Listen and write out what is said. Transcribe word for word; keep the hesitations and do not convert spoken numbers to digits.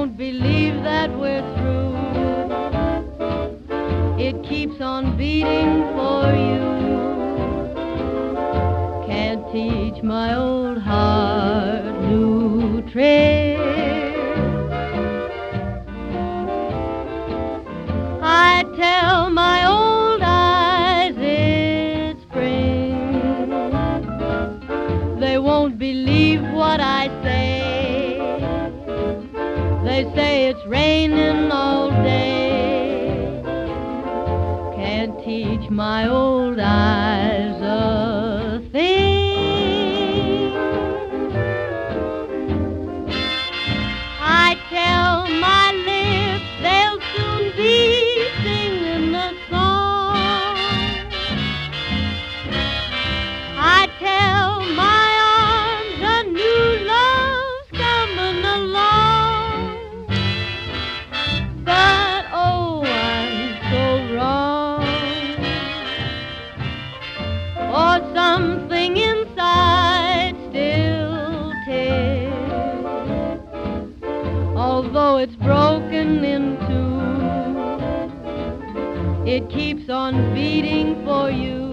won't believe that we're through. It keeps on beating for you. Can't teach my old heart new tricks. I tell my old eyes it's spring. They won't believe what I say. They say it's raining all day. Can't teach my old eyes a thing. I tell my lips they'll soon be singing a song. I tell my arms a new love's coming along. But oh, I'm so wrong. For something inside still tears, although it's broken in two. It keeps on beating for you.